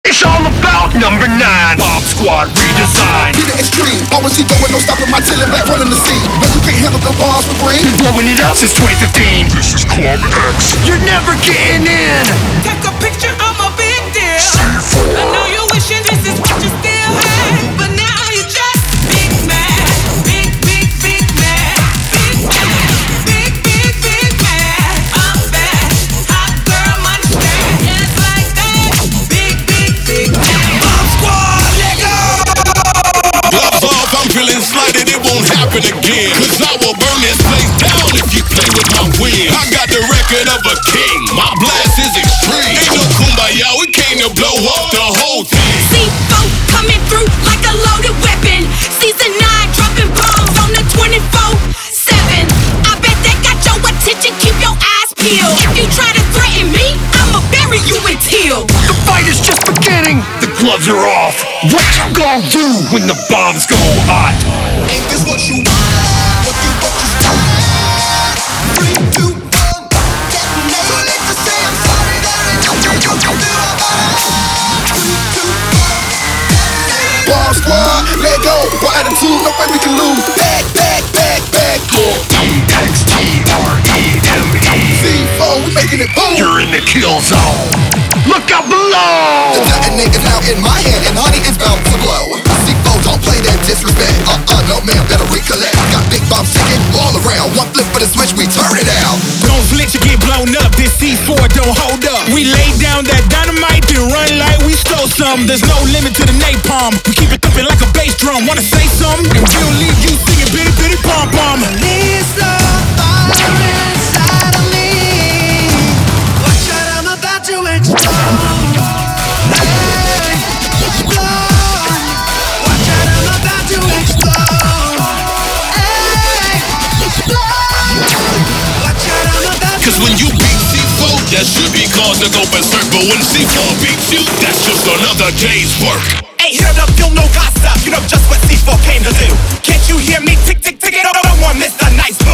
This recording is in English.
It's all about number 9. Bomb Squad redesign. Be the extreme. Always see going, no stopping my tail back running the scene. No, you can't handle the bombs for free. Been blowing it up since 2015. This is Club X. You're never getting in. Take a picture, I'm a big deal. I know you're wishing this is what you still had, but now you're just big mad. Big, big, big mad. Big mad. Big, big, big mad. I'm bad. Hot girl, understand. Yes, like that. Big, big, big mad. Bomb Squad, let go. Gloves off, I'm feeling slighted, it won't happen again. Cause I will burn this place down if you play with my wind. I got the record of a king, my blast is extreme. Ain't no kumbaya, we came to blow up the whole thing. C4 coming through like a loaded weapon. Season 9 dropping bombs on the 24/7. I bet that got your attention, keep your eyes peeled. If you try to threaten me, I'ma bury you in teal. The fight is just beginning. The gloves are off. What you gonna do when the bombs go hot? Ain't this what you want? What you want? 3, 2, 1. Detonate. Too late to say I'm sorry. There ain't nothing you can do about it. 3, 2, 1. Detonate. Bomb Squad, let go. What attitude? No way we can lose. Back, back, back, back. C4, we making it boom. You're in the kill zone. Look out below. The detonator's now in my hand, and honey is bound to blow. C4, don't play that disrespect. No man, better recollect. Got big bombs sticking all around. One flip of the switch, we turn it out. Don't flinch or get blown up. This C4 don't hold up. We lay down that dynamite and run like we stole some. There's no limit to the napalm. We keep it thumping like a bass drum. Wanna say something? And we'll leave you singing bitty bitty pom pom. Release the fire inside of me. Watch out, I'm about to explode. Hey, explode. Watch out, I'm about to explode. Hey, explode. Watch out, I'm about to. Cause when you beat C4, that should be cause to go berserk. But when C4 beats you, that's just another day's work. Ain't heard up, you know gossip. You know just what C4 came to do. Can't you hear me tick tick tick it over one, Mr. Nice